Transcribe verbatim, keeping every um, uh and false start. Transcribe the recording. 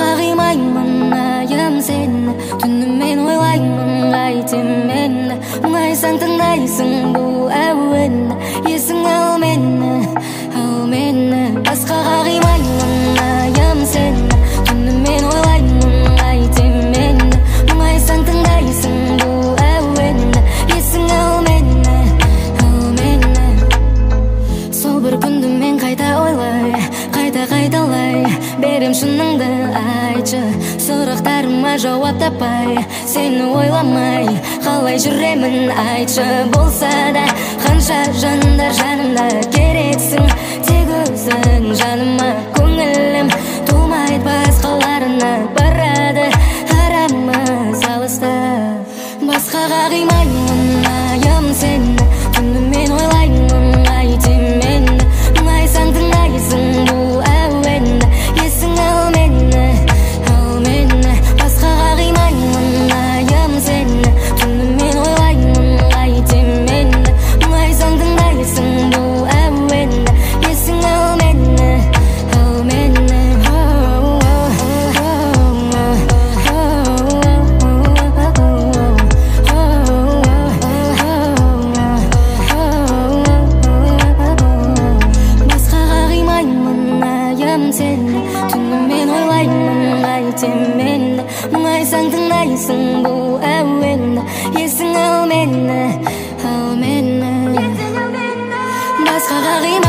басқаға қимаймын айым сені, түнімен ойлаймын қайтем мені. Мұңайсаң тыңдайсың бұл әуенді, есің ал мені, ал мені. Басқаға қимаймын айым сені, түнімен ойлаймын қайтем мені. Мұңайсаң тыңдайсың бұл әуенді, есің ал мені, ал мені. Сол бір күнді мен қайта ойлай, қайта қайталай берем шыныңды айтшы. Сұрақтарыма жауап таппай, сені ойламай қалай жүремін айтшы. Болса да қанша жандар жанымда, керексің тек өзің жаныма. Көңілім толмайды басқаларына, барады арамыз алыста. Басқаға қимаймын айым сені, түнімен ойлаймын қайтем мені. Мұңайсаң тыңдайсың бұл әуенді, есің ал мені, ал мені. Басқаға қимаймын айым сені, түнімен ойлаймын қайтем мені. Мұңайсаң тыңдайсың бұл әуенді, есің ал мені, ал мені. Сені, түнімен ойлаймын қайтем мені. Мұңайсаң тыңдайсың бұл әуенді, есің ал мені, ал мені. Басқаға қимаймын.